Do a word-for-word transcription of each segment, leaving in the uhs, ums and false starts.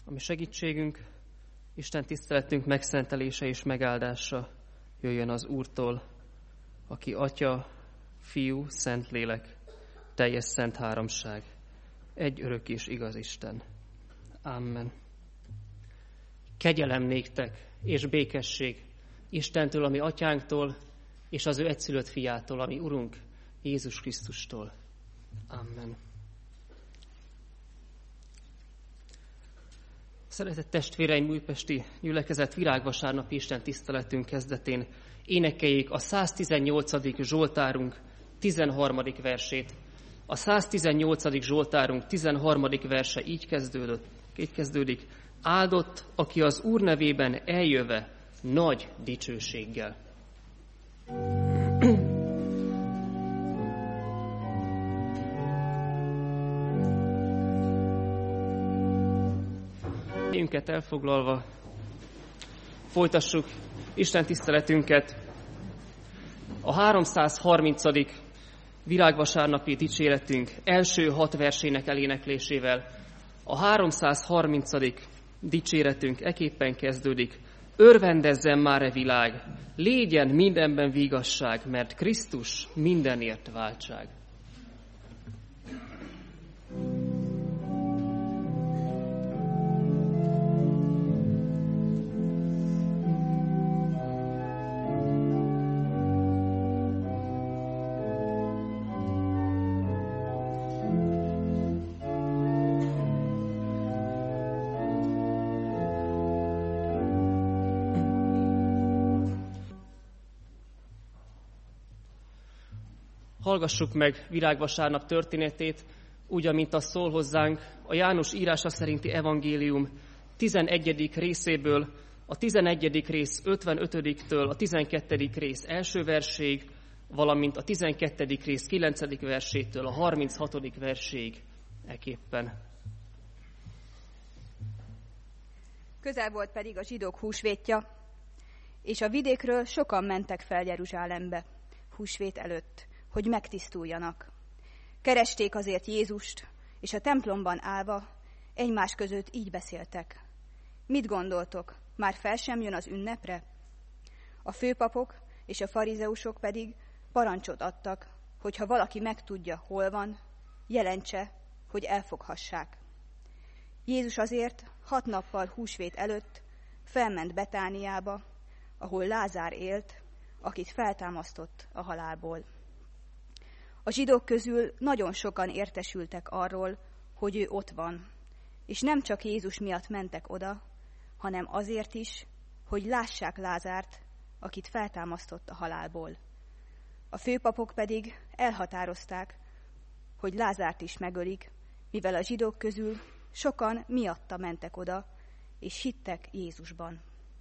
ami segítségünk, Isten tiszteletünk megszentelése és megáldása jöjjön az Úrtól, aki Atya, Fiú, Szentlélek, teljes szent háromság, egy örök és igaz Isten. Amen. Kegyelem néktek és békesség Istentől, ami Atyánktól, és az ő egyszülött fiától, ami Urunk, Jézus Krisztustól. Amen. Szeretett testvéreim, újpesti gyülekezet, virágvasárnapi Isten tiszteletünk kezdetén énekeljék a száztizennyolcadik Zsoltárunk tizenharmadik versét. A száztizennyolcadik Zsoltárunk tizenharmadik verse így kezdődött, így kezdődik. Áldott, aki az Úr nevében eljöve nagy dicsőséggel. Helyünket elfoglalva folytassuk Isten tiszteletünket a háromszázharmincadik virágvasárnapi dicséretünk első hat versének eléneklésével. A háromszázharmincadik dicséretünk eképpen kezdődik. Örvendezzen már e világ, légyen mindenben vigasság, mert Krisztus mindenért váltság. Hallgassuk meg virágvasárnap történetét, úgy, amint az szól hozzánk a János írása szerinti evangélium tizenegyedik részéből, a tizenegyedik rész ötvenötödiktől a tizenkettedik rész első verséig, valamint a tizenkettedik rész kilencedik versétől a harminchatodik verséig eképpen. Közel volt pedig a zsidók húsvétja, és a vidékről sokan mentek fel Jeruzsálembe húsvét előtt, hogy megtisztuljanak. Keresték azért Jézust, és a templomban állva egymás között így beszéltek. Mit gondoltok, már fel sem jön az ünnepre? A főpapok és a farizeusok pedig parancsot adtak, hogy ha valaki megtudja, hol van, jelentse, hogy elfoghassák. Jézus azért hat nappal húsvét előtt felment Betániába, ahol Lázár élt, akit feltámasztott a halálból. A zsidók közül nagyon sokan értesültek arról, hogy ő ott van, és nem csak Jézus miatt mentek oda, hanem azért is, hogy lássák Lázárt, akit feltámasztott a halálból. A főpapok pedig elhatározták, hogy Lázárt is megölik, mivel a zsidók közül sokan miatta mentek oda, és hittek Jézusban.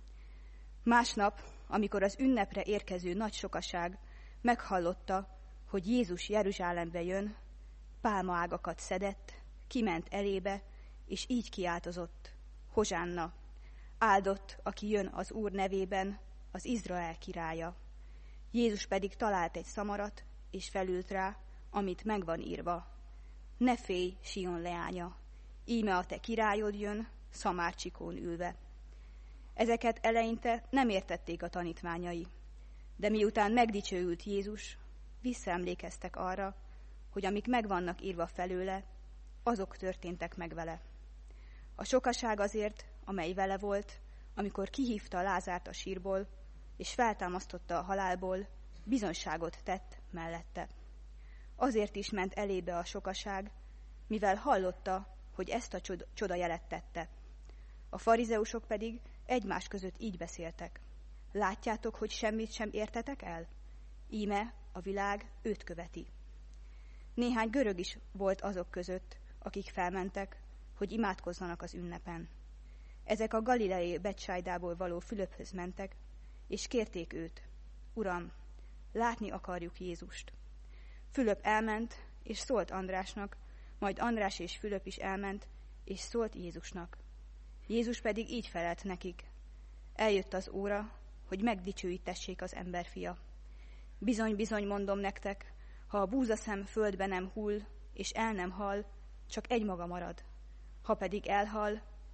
Másnap, amikor az ünnepre érkező nagy sokaság meghallotta, hogy Jézus Jeruzsálembe jön, pálmaágakat szedett, kiment elébe, és így kiáltozott: Hozsánna! Áldott, aki jön az Úr nevében, az Izrael királya. Jézus pedig talált egy szamarat, és felült rá, amit megvan írva. Ne félj, Sion leánya! Íme a te királyod jön, szamárcsikón ülve. Ezeket eleinte nem értették a tanítványai, de miután megdicsőült Jézus, visszaemlékeztek arra, hogy amik megvannak írva felőle, azok történtek meg vele. A sokaság azért, amely vele volt, amikor kihívta Lázárt a sírból, és feltámasztotta a halálból, bizonyságot tett mellette. Azért is ment elébe a sokaság, mivel hallotta, hogy ezt a csodajelet tette. A farizeusok pedig egymás között így beszéltek. Látjátok, hogy semmit sem értetek el? Íme a világ őt követi. Néhány görög is volt azok között, akik felmentek, hogy imádkozzanak az ünnepen. Ezek a galileai Betsájdából való Fülöphöz mentek, és kérték őt: Uram, látni akarjuk Jézust. Fülöp elment, és szólt Andrásnak, majd András és Fülöp is elment, és szólt Jézusnak. Jézus pedig így felelt nekik: Eljött az óra, hogy megdicsőítessék az emberfia. Bizony-bizony mondom nektek, ha a búzaszem földbe nem hull, és el nem hal, csak egymaga marad. Ha pedig elhal,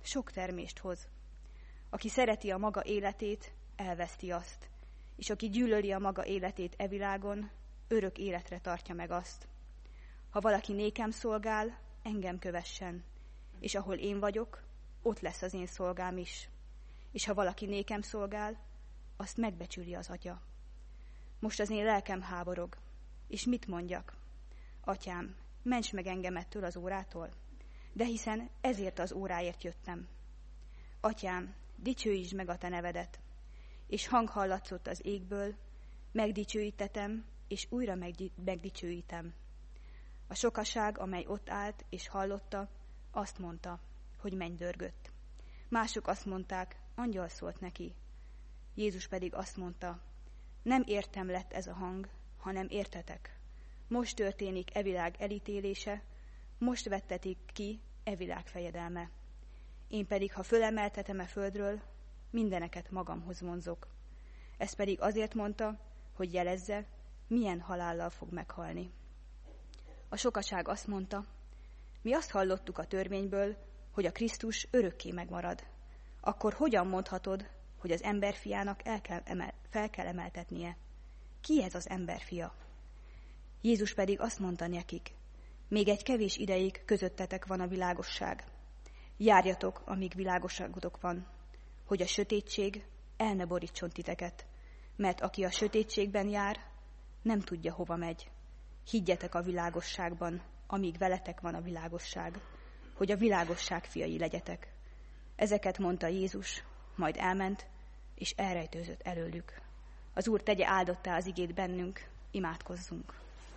sok termést hoz. Aki szereti a maga életét, elveszti azt, és aki gyűlöli a maga életét e világon, örök életre tartja meg azt. Ha valaki nékem szolgál, engem kövessen, és ahol én vagyok, ott lesz az én szolgám is. És ha valaki nékem szolgál, azt megbecsüli az Atya. Most az én lelkem háborog, és mit mondjak? Atyám, ments meg engem ettől az órától, de hiszen ezért az óráért jöttem. Atyám, dicsőítsd meg a te nevedet, és hang hallatszott az égből, megdicsőítetem, és újra megdicsőítem. A sokaság, amely ott állt és hallotta, azt mondta, hogy mennydörgött. Mások azt mondták, angyal szólt neki. Jézus pedig azt mondta, nem értem lett ez a hang, hanem értetek. Most történik e világ elítélése, most vettetik ki e világ fejedelme. Én pedig, ha fölemeltetem e földről, mindeneket magamhoz vonzok. Ez pedig azért mondta, hogy jelezze, milyen halállal fog meghalni. A sokaság azt mondta, mi azt hallottuk a törvényből, hogy a Krisztus örökké megmarad. Akkor hogyan mondhatod, hogy az emberfiának el kell emel, fel kell emeltetnie? Ki ez az emberfia? Jézus pedig azt mondta nekik, még egy kevés ideig közöttetek van a világosság. Járjatok, amíg világosságotok van, hogy a sötétség el ne borítson titeket, mert aki a sötétségben jár, nem tudja, hova megy. Higgyetek a világosságban, amíg veletek van a világosság, hogy a világosság fiai legyetek. Ezeket mondta Jézus, majd elment, és elrejtőzött előlük. Az Úr tegye áldottá az igét bennünk, imádkozzunk.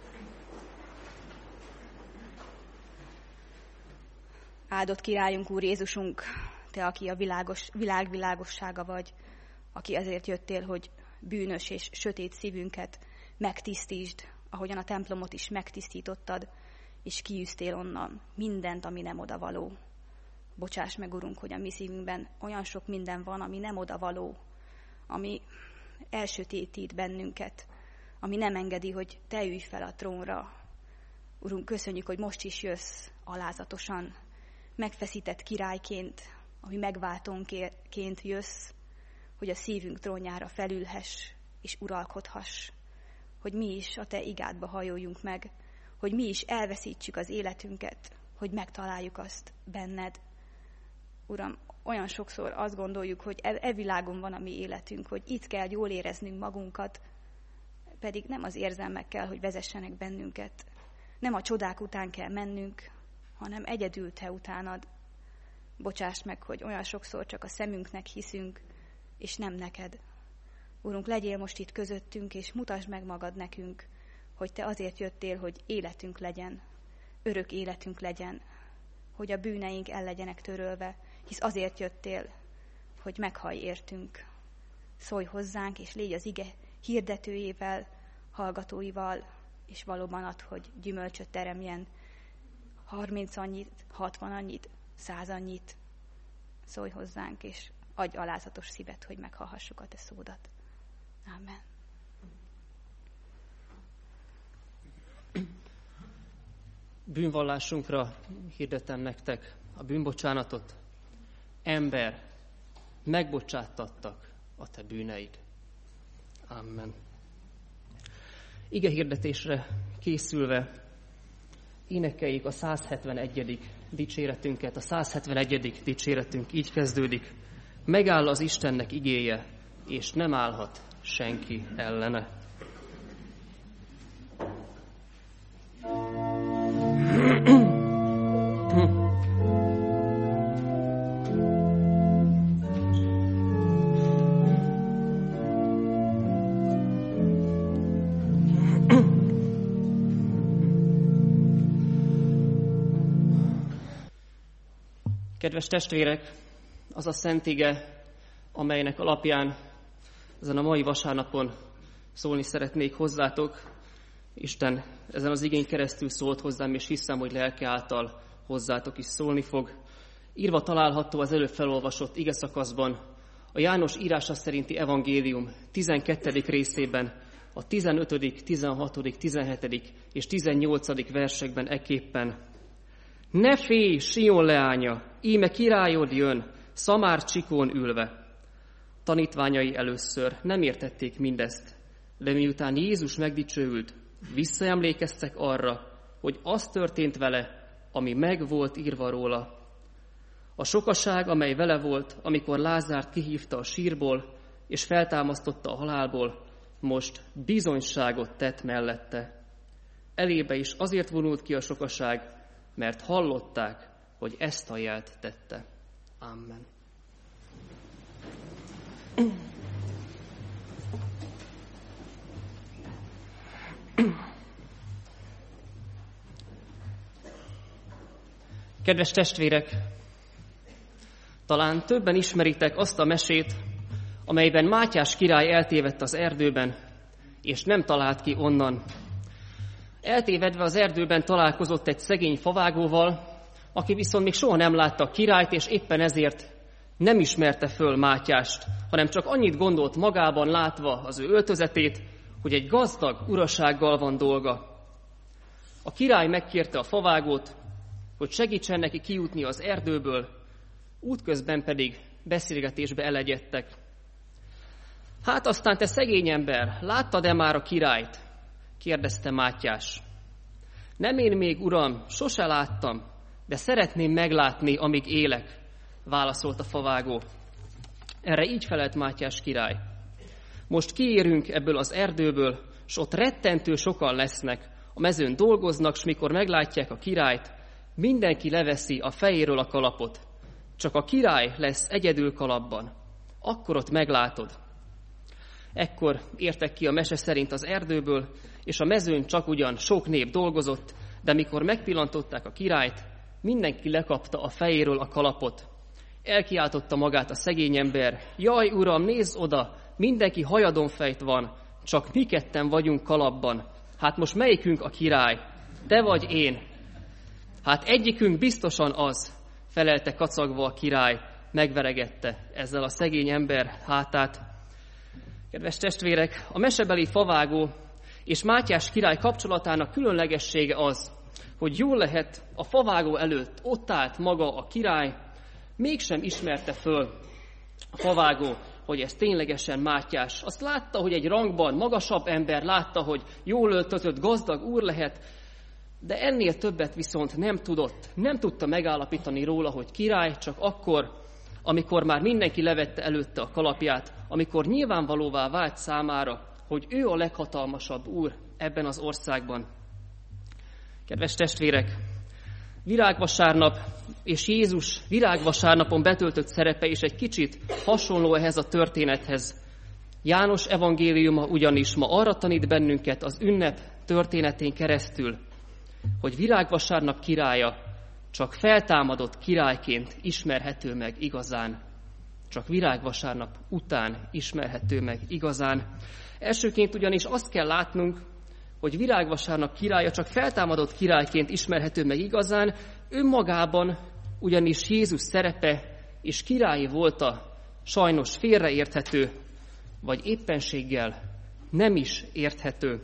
Áldott királyunk, Úr Jézusunk, te, aki a világos, világ világossága vagy, aki azért jöttél, hogy bűnös és sötét szívünket megtisztítsd, ahogyan a templomot is megtisztítottad, és kiűztél onnan mindent, ami nem odavaló. Bocsáss meg, Urunk, hogy a mi szívünkben olyan sok minden van, ami nem odavaló, ami elsötétít bennünket, ami nem engedi, hogy te ülj fel a trónra. Urunk, köszönjük, hogy most is jössz alázatosan, megfeszített királyként, ami megváltónként jössz, hogy a szívünk trónjára felülhess és uralkodhass, hogy mi is a te igádba hajoljunk meg, hogy mi is elveszítsük az életünket, hogy megtaláljuk azt benned. Uram, olyan sokszor azt gondoljuk, hogy e, e világon van a mi életünk, hogy itt kell jól éreznünk magunkat, pedig nem az érzelmek kell, hogy vezessenek bennünket. Nem a csodák után kell mennünk, hanem egyedül te utánad. Bocsáss meg, hogy olyan sokszor csak a szemünknek hiszünk, és nem neked. Urunk, legyél most itt közöttünk, és mutasd meg magad nekünk, hogy te azért jöttél, hogy életünk legyen, örök életünk legyen, hogy a bűneink el legyenek törölve, hisz azért jöttél, hogy meghallj értünk. Szólj hozzánk, és légy az ige hirdetőjével, hallgatóival, és valóban add, hogy gyümölcsöt teremjen, harminc annyit, hatvan annyit, száz annyit. Szólj hozzánk, és adj alázatos szívet, hogy meghallhassuk a te szódat. Amen. Bűnvallásunkra hirdetem nektek a bűnbocsánatot. Ember, megbocsáttattak a te bűneid. Amen. Ige hirdetésre készülve énekeljük a száz hetvenegyedik dicséretünket. A száz hetvenegyedik dicséretünk így kezdődik. Megáll az Istennek igéje, és nem állhat senki ellene. Kedves testvérek, az a szent ige, amelynek alapján ezen a mai vasárnapon szólni szeretnék hozzátok. Isten ezen az igén keresztül szólt hozzám, és hiszem, hogy lelke által hozzátok is szólni fog. Írva található az előbb felolvasott ige szakaszban, a János írása szerinti evangélium tizenkettedik részében, a tizenötödik, tizenhatodik, tizenhetedik és tizennyolcadik versekben ekképpen. Ne félj, Sion leánya! íme királyod jön, szamár csikón ülve. Tanítványai először nem értették mindezt, de miután Jézus megdicsőült, visszaemlékeztek arra, hogy az történt vele, ami meg volt írva róla. A sokaság, amely vele volt, amikor Lázárt kihívta a sírból, és feltámasztotta a halálból, most bizonyságot tett mellette. Elébe is azért vonult ki a sokaság, mert hallották, hogy ezt a jelt tette. Amen. Kedves testvérek, talán többen ismeritek azt a mesét, amelyben Mátyás király eltévedt az erdőben, és nem talált ki onnan. Eltévedve az erdőben találkozott egy szegény favágóval, aki viszont még soha nem látta a királyt, és éppen ezért nem ismerte föl Mátyást, hanem csak annyit gondolt magában, látva az ő öltözetét, hogy egy gazdag urasággal van dolga. A király megkérte a favágót, hogy segítsen neki kijutni az erdőből, útközben pedig beszélgetésbe elegyedtek. Hát aztán te szegény ember, láttad-e már a királyt? Kérdezte Mátyás. Nem én még, uram, sose láttam, de szeretném meglátni, amíg élek, válaszolt a favágó. Erre így felelt Mátyás király. Most kiérünk ebből az erdőből, s ott rettentő sokan lesznek, a mezőn dolgoznak, s mikor meglátják a királyt, mindenki leveszi a fejéről a kalapot. Csak a király lesz egyedül kalapban. Akkor ott meglátod. Ekkor értek ki a mese szerint az erdőből, és a mezőn csak ugyan sok nép dolgozott, de mikor megpillantották a királyt, mindenki lekapta a fejéről a kalapot. Elkiáltotta magát a szegény ember, jaj, uram, nézz oda, mindenki hajadonfejt van, csak mi ketten vagyunk kalapban. Hát most melyikünk a király? Te vagy én? Hát egyikünk biztosan az, felelte kacagva a király, megveregette ezzel a szegény ember hátát. Kedves testvérek, a mesebeli favágó és Mátyás király kapcsolatának különlegessége az, hogy jól lehet a favágó előtt ott állt maga a király, mégsem ismerte föl a favágó, hogy ez ténylegesen Mátyás. Azt látta, hogy egy rangban magasabb ember, látta, hogy jól öltözött, gazdag úr lehet, de ennél többet viszont nem tudott, nem tudta megállapítani róla, hogy király, csak akkor, amikor már mindenki levette előtte a kalapját, amikor nyilvánvalóvá vált számára, hogy ő a leghatalmasabb úr ebben az országban. Kedves testvérek, virágvasárnap és Jézus virágvasárnapon betöltött szerepe is egy kicsit hasonló ehhez a történethez. János evangéliuma ugyanis ma arra tanít bennünket az ünnep történetén keresztül, hogy virágvasárnap királya csak feltámadott királyként ismerhető meg igazán. Csak virágvasárnap után ismerhető meg igazán. Elsőként ugyanis azt kell látnunk, hogy virágvasárnap királya csak feltámadott királyként ismerhető meg igazán, önmagában ugyanis Jézus szerepe és királyi volta sajnos félreérthető, vagy éppenséggel nem is érthető.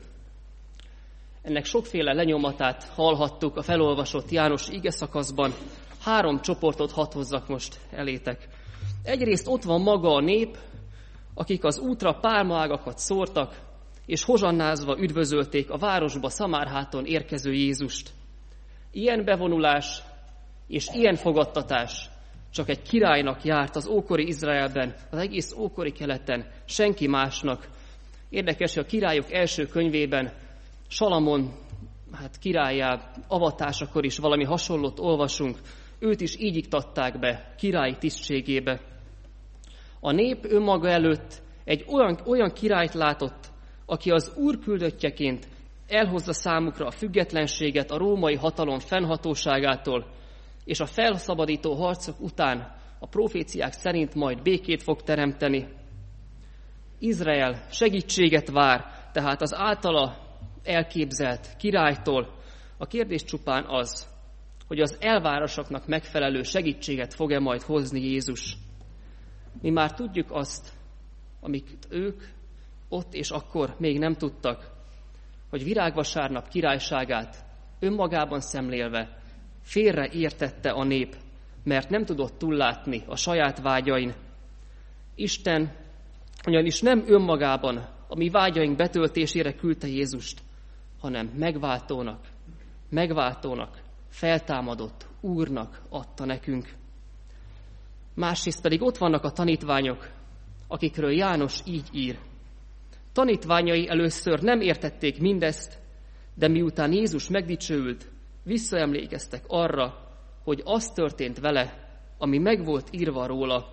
Ennek sokféle lenyomatát hallhattuk a felolvasott János igeszakaszban. Három csoportot hadd hozzak most elétek. Egyrészt ott van maga a nép, akik az útra pálmaágakat szórtak, és hozsannázva üdvözölték a városba Szamárháton érkező Jézust. Ilyen bevonulás és ilyen fogadtatás csak egy királynak járt az ókori Izraelben, az egész ókori keleten, senki másnak. Érdekes, hogy a királyok első könyvében Salamon hát királyá avatásakor is valami hasonlót olvasunk, őt is így iktatták be királyi tisztségébe. A nép önmaga előtt egy olyan, olyan királyt látott, aki az Úr küldöttjeként elhozza számukra a függetlenséget a római hatalom fennhatóságától, és a felszabadító harcok után a proféciák szerint majd békét fog teremteni. Izrael segítséget vár, tehát az általa elképzelt királytól. A kérdés csupán az, hogy az elvárásoknak megfelelő segítséget fog-e majd hozni Jézus. Mi már tudjuk azt, amit ők ott és akkor még nem tudtak, hogy virágvasárnap királyságát önmagában szemlélve félreértette a nép, mert nem tudott túllátni a saját vágyain. Isten ugyanis nem önmagában a mi vágyaink betöltésére küldte Jézust, hanem megváltónak, megváltónak, feltámadott Úrnak adta nekünk. Másrészt pedig ott vannak a tanítványok, akikről János így ír. Tanítványai először nem értették mindezt, de miután Jézus megdicsőült, visszaemlékeztek arra, hogy az történt vele, ami meg volt írva róla.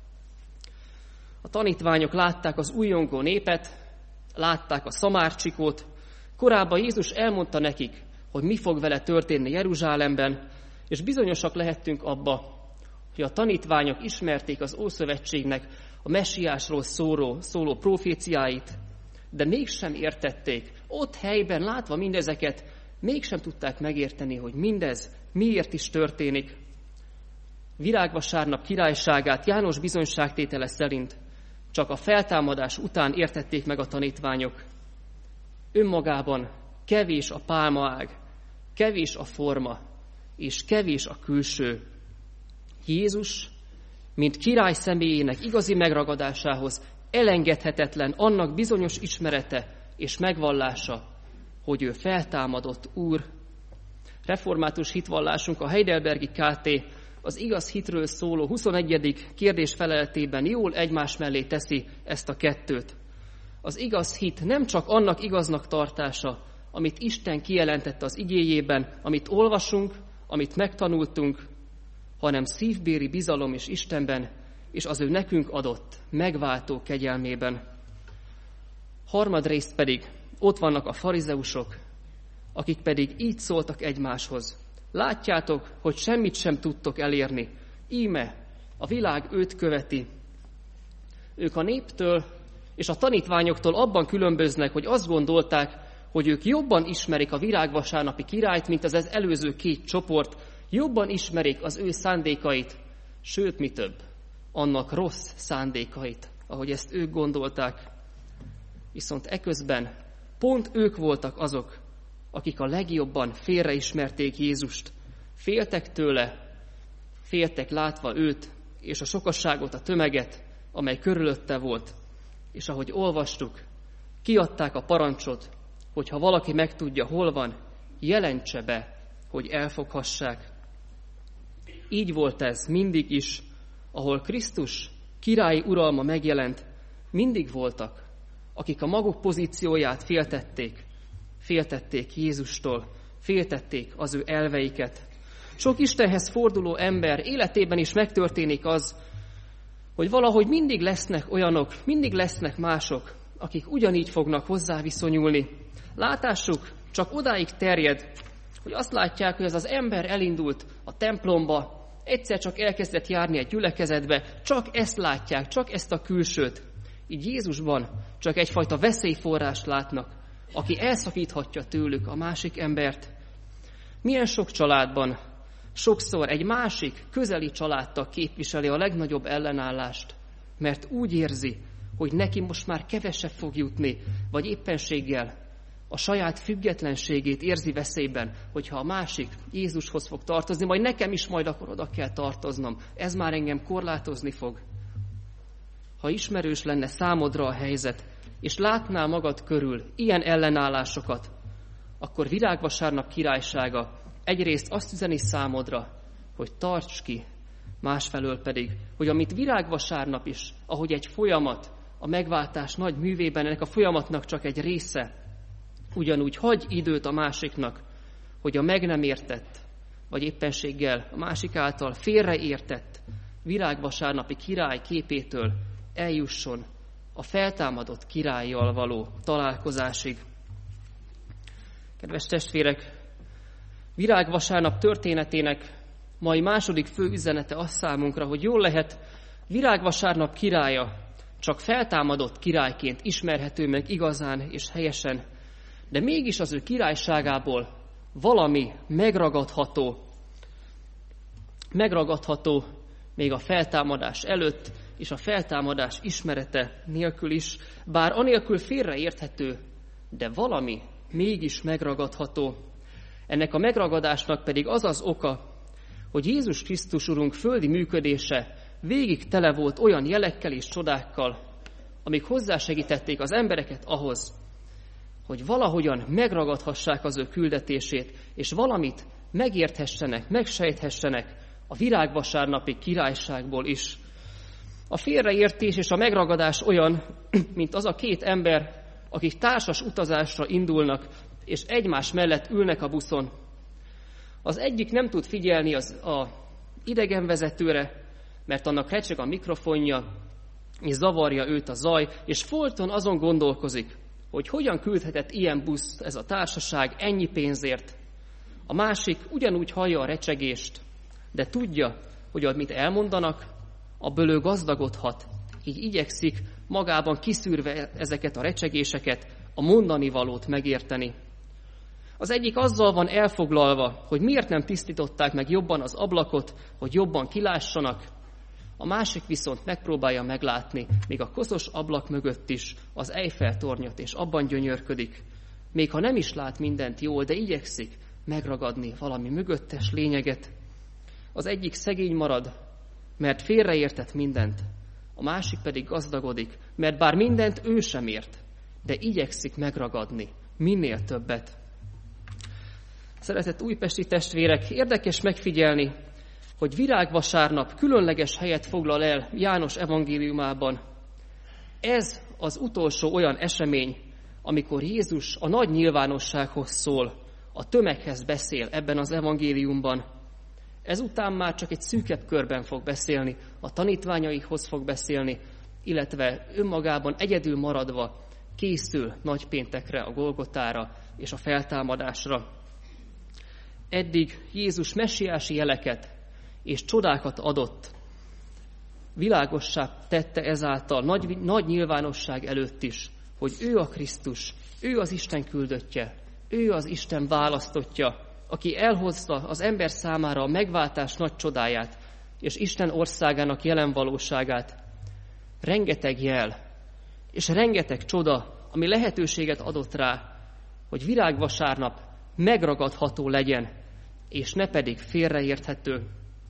A tanítványok látták az újongó népet, látták a szamárcsikót. Korábban Jézus elmondta nekik, hogy mi fog vele történni Jeruzsálemben, és bizonyosak lehettünk abba, hogy a tanítványok ismerték az Ószövetségnek a messiásról szóló, szóló proféciáit, de mégsem értették. Ott helyben látva mindezeket, mégsem tudták megérteni, hogy mindez miért is történik. Virágvasárnap királyságát János bizonyságtétele szerint csak a feltámadás után értették meg a tanítványok. Önmagában kevés a pálmaág, kevés a forma, és kevés a külső. Jézus, mint király személyének igazi megragadásához elengedhetetlen annak bizonyos ismerete és megvallása, hogy ő feltámadott Úr. Református hitvallásunk, a Heidelbergi ká té az igaz hitről szóló huszonegyedik kérdés feleletében jól egymás mellé teszi ezt a kettőt. Az igaz hit nem csak annak igaznak tartása, amit Isten kijelentett az igéjében, amit olvasunk, amit megtanultunk, hanem szívbéli bizalom is Istenben, és az ő nekünk adott megváltó kegyelmében. Harmadrészt pedig ott vannak a farizeusok, akik pedig így szóltak egymáshoz. Látjátok, hogy semmit sem tudtok elérni. Íme, a világ őt követi. Ők a néptől és a tanítványoktól abban különböznek, hogy azt gondolták, hogy ők jobban ismerik a virágvasárnapi királyt, mint az ez előző két csoport, jobban ismerik az ő szándékait, sőt, mi több, annak rossz szándékait, ahogy ezt ők gondolták. Viszont eközben pont ők voltak azok, akik a legjobban félreismerték Jézust. Féltek tőle, féltek látva őt, és a sokasságot, a tömeget, amely körülötte volt. És ahogy olvastuk, kiadták a parancsot, hogy ha valaki megtudja, hol van, jelentse be, hogy elfoghassák. Így volt ez mindig is, ahol Krisztus királyi uralma megjelent, mindig voltak, akik a maguk pozícióját féltették, féltették Jézustól, féltették az ő elveiket. Sok Istenhez forduló ember életében is megtörténik az, hogy valahogy mindig lesznek olyanok, mindig lesznek mások, akik ugyanígy fognak hozzá viszonyulni. Látásuk csak odáig terjed, hogy azt látják, hogy ez az ember elindult a templomba, egyszer csak elkezdett járni egy gyülekezetbe, csak ezt látják, csak ezt a külsőt. Így Jézusban csak egyfajta veszélyforrást látnak, aki elszakíthatja tőlük a másik embert. Milyen sok családban sokszor egy másik, közeli családtag képviseli a legnagyobb ellenállást, mert úgy érzi, hogy neki most már kevesebb fog jutni, vagy éppenséggel a saját függetlenségét érzi veszélyben, hogyha a másik Jézushoz fog tartozni, majd nekem is majd akkor oda kell tartoznom. Ez már engem korlátozni fog. Ha ismerős lenne számodra a helyzet, és látnál magad körül ilyen ellenállásokat, akkor virágvasárnap királysága egyrészt azt üzeni számodra, hogy tarts ki, másfelől pedig, hogy amit virágvasárnap is, ahogy egy folyamat, a megváltás nagy művében ennek a folyamatnak csak egy része, ugyanúgy hagy időt a másiknak, hogy a meg nem értett, vagy éppenséggel a másik által félreértett virágvasárnapi király képétől eljusson a feltámadott királlyal való találkozásig. Kedves testvérek, virágvasárnap történetének mai második fő üzenete az számunkra, hogy jól lehet, virágvasárnap királya csak feltámadott királyként ismerhető meg igazán és helyesen, de mégis az ő királyságából valami megragadható, megragadható még a feltámadás előtt, és a feltámadás ismerete nélkül is, bár anélkül félreérthető, de valami mégis megragadható. Ennek a megragadásnak pedig az az oka, hogy Jézus Krisztus Urunk földi működése végig tele volt olyan jelekkel és csodákkal, amik hozzásegítették az embereket ahhoz, hogy valahogyan megragadhassák az ő küldetését, és valamit megérthessenek, megsejthessenek a virágvasárnapi királyságból is. A félreértés és a megragadás olyan, mint az a két ember, akik társas utazásra indulnak, és egymás mellett ülnek a buszon. Az egyik nem tud figyelni az a idegenvezetőre, mert annak recseg a mikrofonja, és zavarja őt a zaj, és folyton azon gondolkozik, hogy hogyan küldhetett ilyen busz ez a társaság ennyi pénzért. A másik ugyanúgy hallja a recsegést, de tudja, hogy amit elmondanak, abból ő gazdagodhat, így igyekszik magában kiszűrve ezeket a recsegéseket, a mondani valót megérteni. Az egyik azzal van elfoglalva, hogy miért nem tisztították meg jobban az ablakot, hogy jobban kilássanak, a másik viszont megpróbálja meglátni, még a koszos ablak mögött is az Eiffel-tornyot, és abban gyönyörködik. Még ha nem is lát mindent jól, de igyekszik megragadni valami mögöttes lényeget. Az egyik szegény marad, mert félreértett mindent, a másik pedig gazdagodik, mert bár mindent ő sem ért, de igyekszik megragadni minél többet. Szeretett újpesti testvérek, érdekes megfigyelni, hogy virágvasárnap különleges helyet foglal el János evangéliumában. Ez az utolsó olyan esemény, amikor Jézus a nagy nyilvánossághoz szól, a tömeghez beszél ebben az evangéliumban. Ezután már csak egy szűkebb körben fog beszélni, a tanítványaikhoz fog beszélni, illetve önmagában egyedül maradva készül nagypéntekre, a Golgotára és a feltámadásra. Eddig Jézus messiási jeleket és csodákat adott, világossá tette ezáltal nagy, nagy nyilvánosság előtt is, hogy ő a Krisztus, ő az Isten küldöttje, ő az Isten választottja, aki elhozta az ember számára a megváltás nagy csodáját, és Isten országának jelen valóságát. Rengeteg jel, és rengeteg csoda, ami lehetőséget adott rá, hogy virágvasárnap megragadható legyen, és ne pedig félreérthető.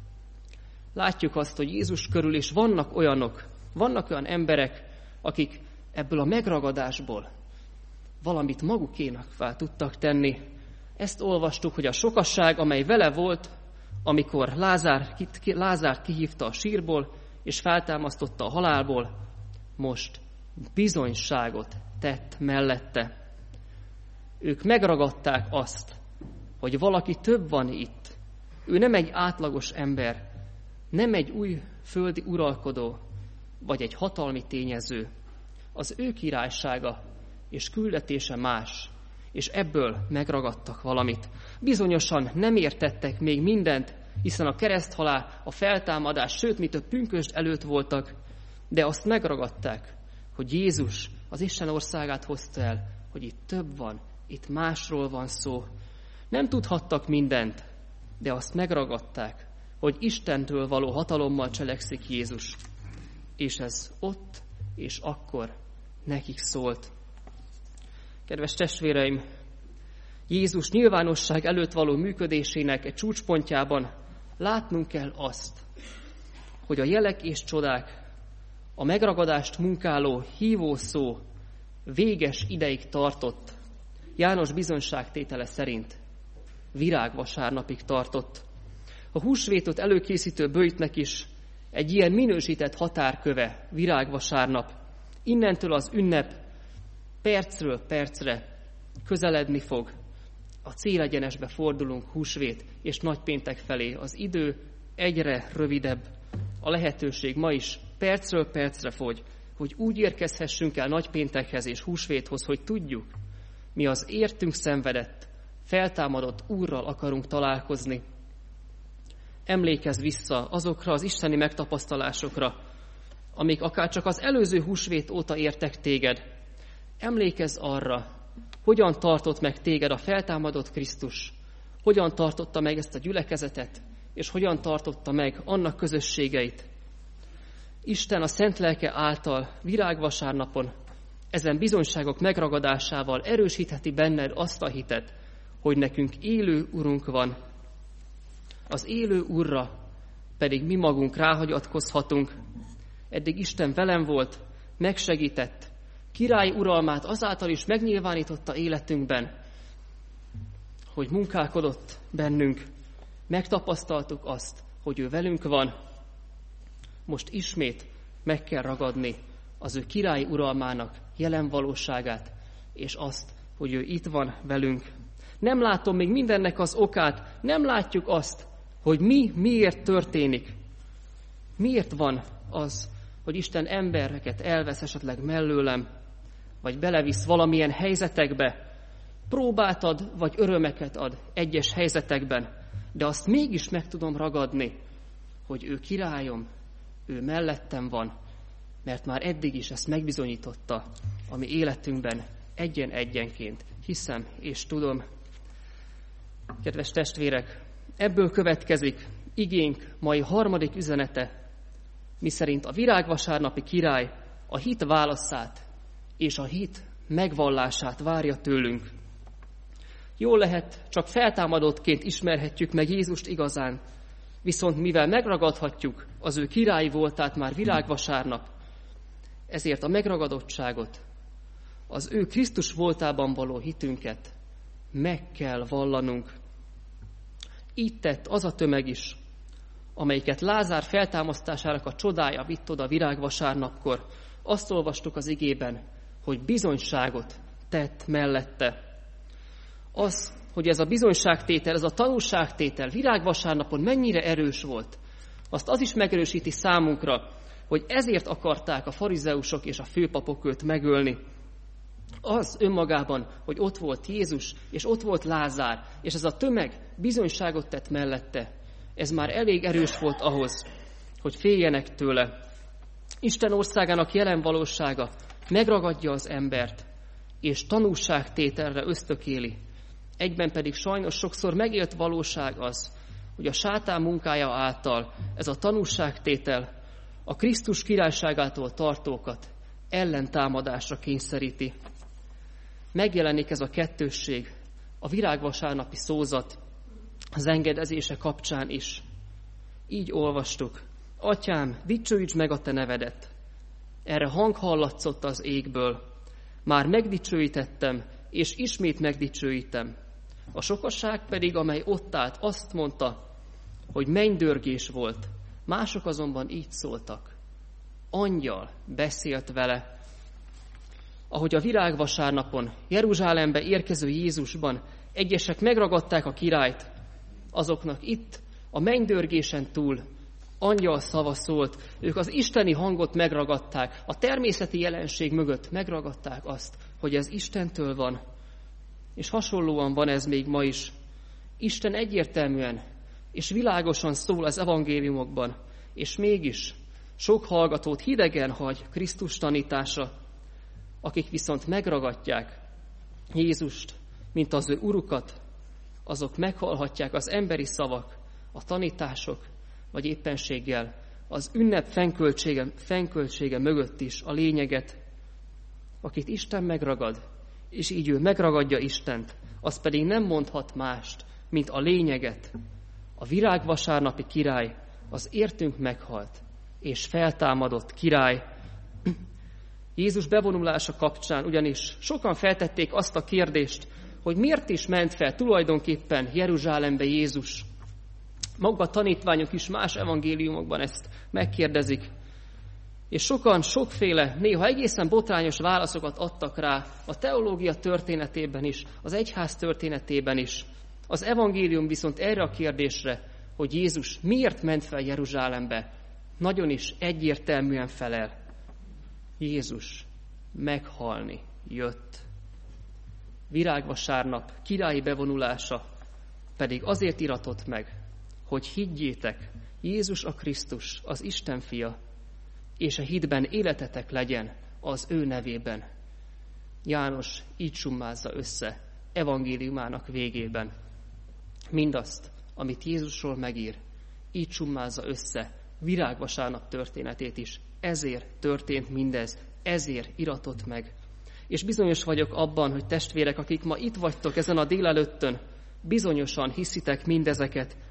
Látjuk azt, hogy Jézus körül is vannak olyanok, vannak olyan emberek, akik ebből a megragadásból valamit magukénak fel tudtak tenni. Ezt olvastuk, hogy a sokasság, amely vele volt, amikor Lázár, Lázárt kihívta a sírból, és feltámasztotta a halálból, most bizonyságot tett mellette. Ők megragadták azt, hogy valaki több van itt. Ő nem egy átlagos ember, nem egy új földi uralkodó, vagy egy hatalmi tényező. Az ő királysága és küldetése más, és ebből megragadtak valamit. Bizonyosan nem értettek még mindent, hiszen a kereszthalál, a feltámadás, sőt, mi több pünkösd előtt voltak, de azt megragadták, hogy Jézus az Isten országát hozta el, hogy itt több van, itt másról van szó. Nem tudhattak mindent, de azt megragadták, hogy Istentől való hatalommal cselekszik Jézus. És ez ott és akkor nekik szólt. Kedves testvéreim, Jézus nyilvánosság előtt való működésének egy csúcspontjában látnunk kell azt, hogy a jelek és csodák, a megragadást munkáló hívó szó véges ideig tartott. János bizonyságtétele szerint virágvasárnapig tartott. A húsvétot előkészítő böjtnek is egy ilyen minősített határköve virágvasárnap. Innentől az ünnep percről percre közeledni fog. A célegyenesbe fordulunk húsvét és nagypéntek felé. Az idő egyre rövidebb. A lehetőség ma is percről percre fogy, hogy úgy érkezhessünk el nagypéntekhez és húsvéthoz, hogy tudjuk, mi az értünk szenvedett, feltámadott Úrral akarunk találkozni. Emlékezz vissza azokra az isteni megtapasztalásokra, amik akár csak az előző húsvét óta értek téged. Emlékezz arra, hogyan tartott meg téged a feltámadott Krisztus, hogyan tartotta meg ezt a gyülekezetet, és hogyan tartotta meg annak közösségeit. Isten a szent lelke által virágvasárnapon ezen bizonyságok megragadásával erősítheti benned azt a hitet, hogy nekünk élő Urunk van, Az élő Úrra pedig mi magunk ráhagyatkozhatunk. Eddig Isten velem volt, megsegített, király uralmát azáltal is megnyilvánította életünkben, hogy munkálkodott bennünk, megtapasztaltuk azt, hogy ő velünk van. Most ismét meg kell ragadni az ő királyi uralmának jelen valóságát, és azt, hogy ő itt van velünk. Nem látom még mindennek az okát, nem látjuk azt, hogy mi miért történik. Miért van az, hogy Isten embereket elvesz esetleg mellőlem, vagy belevisz valamilyen helyzetekbe, próbát ad, vagy örömeket ad egyes helyzetekben, de azt mégis meg tudom ragadni, hogy ő királyom, ő mellettem van, mert már eddig is ezt megbizonyította a mi életünkben egyen-egyenként. Hiszem és tudom. Kedves testvérek, ebből következik igénk mai harmadik üzenete, miszerint a virágvasárnapi király a hit válaszát és a hit megvallását várja tőlünk. Jól lehet, csak feltámadottként ismerhetjük meg Jézust igazán, viszont mivel megragadhatjuk az ő királyi voltát már virágvasárnap, ezért a megragadottságot, az ő Krisztus voltában való hitünket meg kell vallanunk. Így tett az a tömeg is, amelyiket Lázár feltámasztásának a csodája vitt oda virágvasárnapkor. Azt olvastuk az igében, hogy bizonyságot tett mellette. Az, hogy ez a bizonyságtétel, ez a tanúságtétel virágvasárnapon mennyire erős volt, azt az is megerősíti számunkra, hogy ezért akarták a farizeusok és a főpapok őt megölni. Az önmagában, hogy ott volt Jézus, és ott volt Lázár, és ez a tömeg bizonyságot tett mellette, ez már elég erős volt ahhoz, hogy féljenek tőle. Isten országának jelen valósága megragadja az embert, és tanúságtételre ösztökéli. Egyben pedig sajnos sokszor megélt valóság az, hogy a sátán munkája által ez a tanúságtétel a Krisztus királyságától tartókat ellentámadásra kényszeríti. Megjelenik ez a kettősség, a virágvasárnapi szózat az engedezése kapcsán is. Így olvastuk: Atyám, dicsőítsd meg a te nevedet. Erre hang hallatszott az égből. Már megdicsőítettem, és ismét megdicsőítem. A sokaság pedig, amely ott állt, azt mondta, hogy mennydörgés volt. Mások azonban így szóltak: angyal beszélt vele. Ahogy a virágvasárnapon Jeruzsálembe érkező Jézusban egyesek megragadták a királyt, azoknak itt a mennydörgésen túl angyal szava szólt. Ők az isteni hangot megragadták, a természeti jelenség mögött megragadták azt, hogy ez Istentől van. És hasonlóan van ez még ma is. Isten egyértelműen és világosan szól az evangéliumokban, és mégis sok hallgatót hidegen hagy Krisztus tanítása, akik viszont megragadják Jézust, mint az ő urukat, azok meghallhatják az emberi szavak, a tanítások, vagy éppenséggel az ünnep fennköltsége, fennköltsége mögött is a lényeget. Akit Isten megragad, és így ő megragadja Istent, az pedig nem mondhat mást, mint a lényeget. A virágvasárnapi király az értünk meghalt, és feltámadott király. Jézus bevonulása kapcsán ugyanis sokan feltették azt a kérdést, hogy miért is ment fel tulajdonképpen Jeruzsálembe Jézus. Maga a tanítványok is más evangéliumokban ezt megkérdezik. És sokan sokféle, néha egészen botrányos válaszokat adtak rá a teológia történetében is, az egyház történetében is. Az evangélium viszont erre a kérdésre, hogy Jézus miért ment fel Jeruzsálembe, nagyon is egyértelműen felel. Jézus meghalni jött. Virágvasárnap királyi bevonulása pedig azért iratott meg, hogy higgyétek, Jézus a Krisztus, az Isten fia, és a hitben életetek legyen az ő nevében. János így summázza össze evangéliumának végében. Mindazt, amit Jézusról megír, így summázza össze virágvasárnap történetét is. Ezért történt mindez, ezért iratott meg. És bizonyos vagyok abban, hogy testvérek, akik ma itt vagytok ezen a délelőttön, bizonyosan hiszitek mindezeket,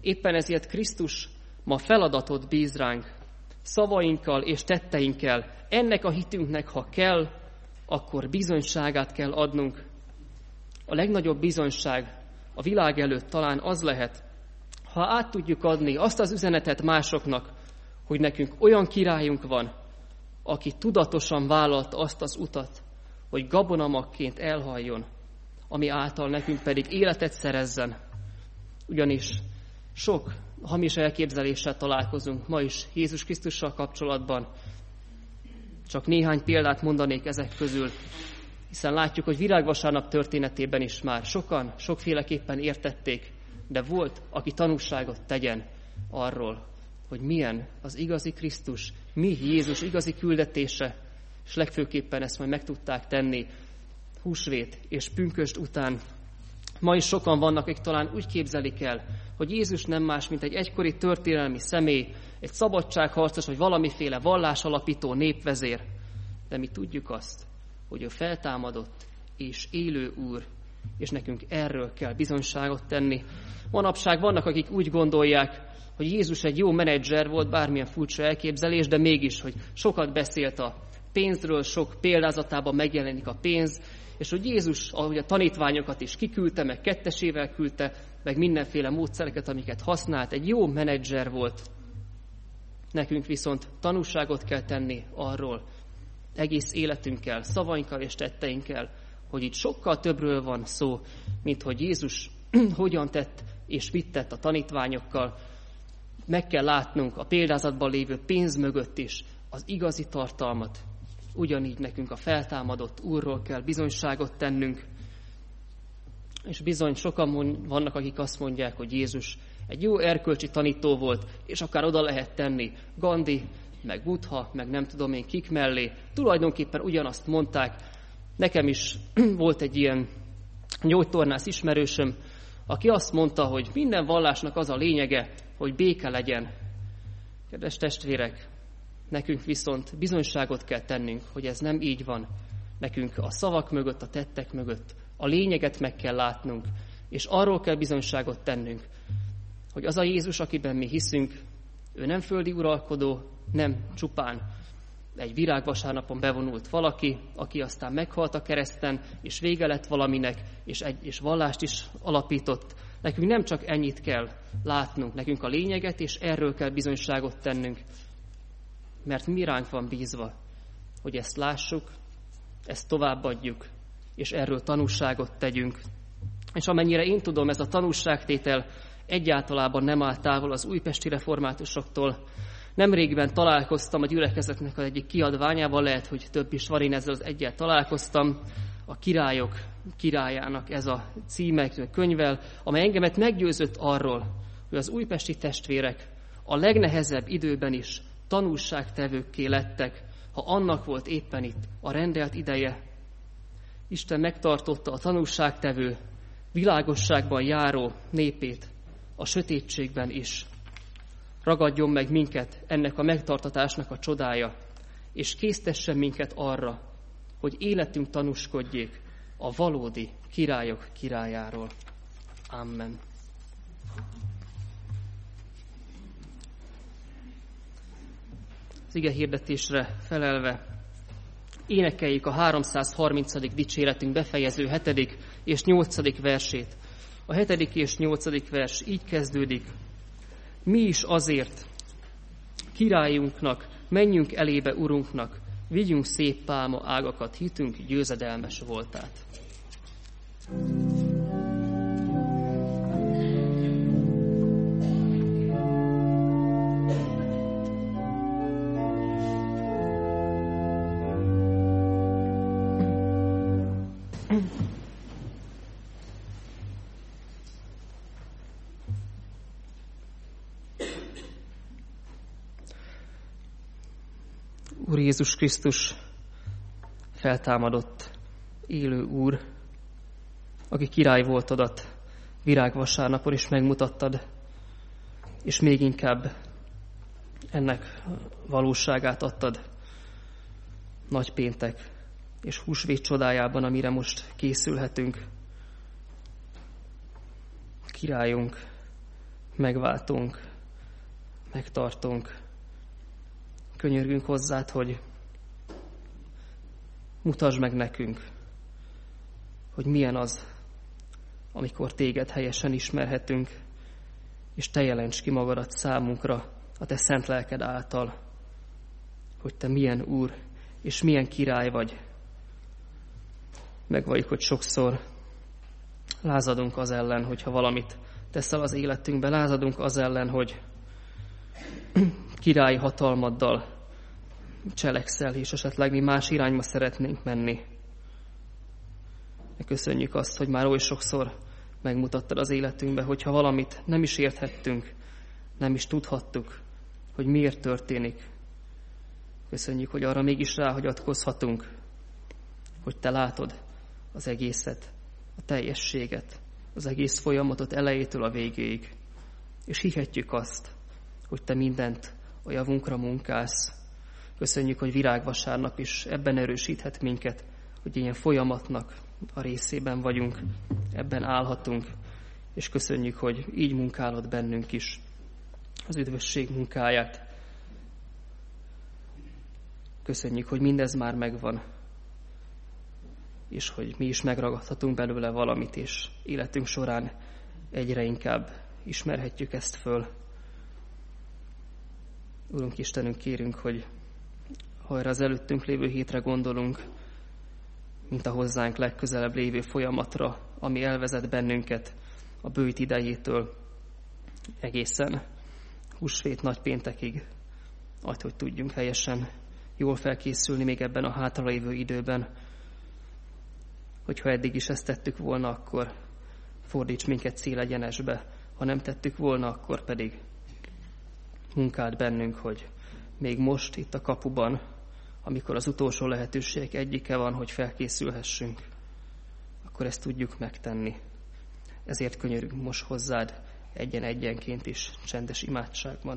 Éppen ezért Krisztus ma feladatot bíz ránk, szavainkkal és tetteinkkel. Ennek a hitünknek, ha kell, akkor bizonyságát kell adnunk. A legnagyobb bizonyság a világ előtt talán az lehet, ha át tudjuk adni azt az üzenetet másoknak, hogy nekünk olyan királyunk van, aki tudatosan vállalta azt az utat, hogy gabonamagként elhaljon, ami által nekünk pedig életet szerezzen. Ugyanis sok hamis elképzeléssel találkozunk ma is Jézus Krisztussal kapcsolatban. Csak néhány példát mondanék ezek közül, hiszen látjuk, hogy virágvasárnap történetében is már sokan, sokféleképpen értették, de volt, aki tanúságot tegyen arról, hogy milyen az igazi Krisztus, mi Jézus igazi küldetése, és legfőképpen ezt majd meg tudták tenni húsvét és pünkösd után. Ma is sokan vannak, akik talán úgy képzelik el, hogy Jézus nem más, mint egy egykori történelmi személy, egy szabadságharcos, vagy valamiféle vallásalapító népvezér. De mi tudjuk azt, hogy ő feltámadott és élő Úr, és nekünk erről kell bizonyságot tenni. Manapság vannak, akik úgy gondolják, hogy Jézus egy jó menedzser volt, bármilyen furcsa elképzelés, de mégis, hogy sokat beszélt a pénzről, sok példázatában megjelenik a pénz, és hogy Jézus, ahogy a tanítványokat is kiküldte, meg kettesével küldte, meg mindenféle módszereket, amiket használt, egy jó menedzser volt. Nekünk viszont tanúságot kell tenni arról, egész életünkkel, szavainkkal és tetteinkkel, hogy itt sokkal többről van szó, mint hogy Jézus hogyan tett és mit tett a tanítványokkal. Meg kell látnunk a példázatban lévő pénz mögött is az igazi tartalmat. Ugyanígy nekünk a feltámadott Úrról kell bizonyságot tennünk. És bizony sokan vannak, akik azt mondják, hogy Jézus egy jó erkölcsi tanító volt, és akár oda lehet tenni Gandhi, meg Buddha, meg nem tudom én kik mellé. Tulajdonképpen ugyanazt mondták. Nekem is volt egy ilyen gyógytornász ismerősöm, aki azt mondta, hogy minden vallásnak az a lényege, hogy béke legyen. Kedves testvérek, nekünk viszont bizonyságot kell tennünk, hogy ez nem így van. Nekünk a szavak mögött, a tettek mögött a lényeget meg kell látnunk, és arról kell bizonyságot tennünk, hogy az a Jézus, akiben mi hiszünk, ő nem földi uralkodó, nem csupán egy virágvasárnapon bevonult valaki, aki aztán meghalt a kereszten, és vége lett valaminek, és, egy, és vallást is alapított. Nekünk nem csak ennyit kell látnunk, nekünk a lényeget, és erről kell bizonyságot tennünk, mert mi ránk van bízva, hogy ezt lássuk, ezt továbbadjuk, és erről tanúságot tegyünk. És amennyire én tudom, ez a tanúságtétel egyáltalában nem áll távol az újpesti reformátusoktól. Nemrégben találkoztam a gyülekezetnek az egyik kiadványával, lehet, hogy több is van, én ezzel az egyel találkoztam, a Királyok királyának ez a címe, könyvvel, amely engemet meggyőzött arról, hogy az újpesti testvérek a legnehezebb időben is tanúságtevőkké lettek, ha annak volt éppen itt a rendelt ideje. Isten megtartotta a tanúságtevő, világosságban járó népét a sötétségben is. Ragadjon meg minket ennek a megtartatásnak a csodája, és késztessen minket arra, hogy életünk tanúskodjék a valódi királyok királyáról. Amen. Az ige hirdetésre felelve énekeljük a háromszázharmincadik dicséretünk befejező hetedik és nyolcadik versét. A hetedik és nyolcadik vers így kezdődik. Mi is azért királyunknak, menjünk elébe Urunknak, vigyünk szép pálma ágakat, hitünk győzedelmes voltát. Úr Jézus Krisztus, feltámadott, élő Úr, aki király volt adat virágvasárnapon, és megmutattad, és még inkább ennek valóságát adtad nagypéntek és húsvét csodájában, amire most készülhetünk. Királyunk, megváltunk, megtartunk. Könyörgünk hozzád, hogy mutasd meg nekünk, hogy milyen az, amikor téged helyesen ismerhetünk, és te jelents ki magadat számunkra a te szent lelked által, hogy te milyen Úr, és milyen király vagy. Megvalljuk, hogy sokszor lázadunk az ellen, hogyha valamit teszel az életünkbe, lázadunk az ellen, hogy királyi hatalmaddal cselekszel, és esetleg mi más irányba szeretnénk menni. Köszönjük azt, hogy már oly sokszor megmutattad az életünkbe, hogyha valamit nem is érthettünk, nem is tudhattuk, hogy miért történik. Köszönjük, hogy arra mégis ráhagyatkozhatunk, hogy te látod az egészet, a teljességet, az egész folyamatot elejétől a végéig. És hihetjük azt, hogy te mindent a javunkra munkálsz. Köszönjük, hogy virágvasárnap is ebben erősíthet minket, hogy ilyen folyamatnak a részében vagyunk, ebben állhatunk, és köszönjük, hogy így munkálod bennünk is az üdvösség munkáját. Köszönjük, hogy mindez már megvan, és hogy mi is megragadhatunk belőle valamit, és életünk során egyre inkább ismerhetjük ezt föl. Urunk Istenünk, kérünk, hogy ha erre az előttünk lévő hétre gondolunk, mint a hozzánk legközelebb lévő folyamatra, ami elvezet bennünket a bőjt idejétől egészen húsvét nagypéntekig, add, hogy tudjunk helyesen jól felkészülni még ebben a hátralévő időben, hogyha eddig is ezt tettük volna, akkor fordíts minket célegyenesbe, ha nem tettük volna, akkor pedig munkáld bennünk, hogy még most itt a kapuban, amikor az utolsó lehetőség egyike van, hogy felkészülhessünk, akkor ezt tudjuk megtenni. Ezért könyörünk most hozzád egyen-egyenként is csendes imádságban.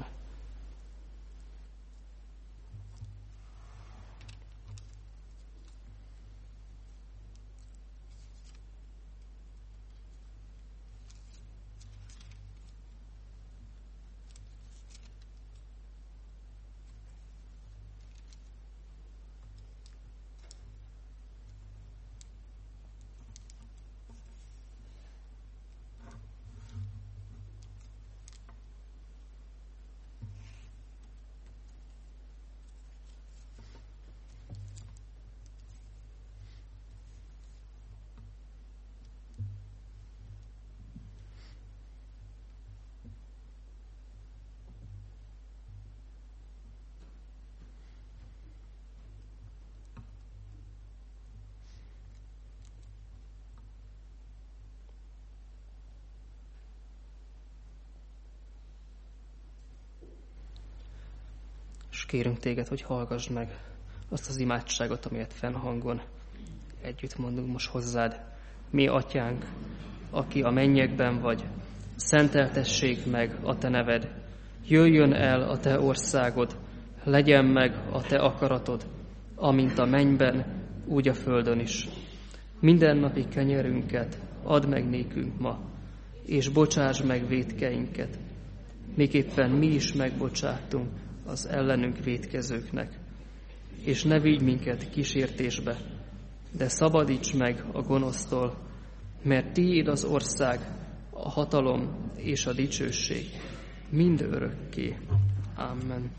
És kérünk téged, hogy hallgassd meg azt az imádságot, amelyet fennhangon együtt mondunk most hozzád. Mi, Atyánk, aki a mennyekben vagy, szenteltessék meg a te neved. Jöjjön el a te országod, legyen meg a te akaratod, amint a mennyben, úgy a földön is. Mindennapi kenyerünket add meg nékünk ma, és bocsáss meg vétkeinket, miképpen mi is megbocsátunk az ellenünk vétkezőknek. És ne vigy minket kísértésbe, de szabadíts meg a gonosztól, mert tiéd az ország, a hatalom és a dicsőség mind örökké. Amen.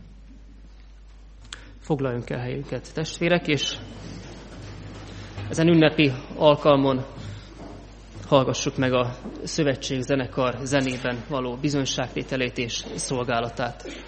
Foglaljunk el helyünket, testvérek, és ezen ünnepi alkalmon hallgassuk meg a szövetség zenekar zenében való bizonyságtételét és szolgálatát.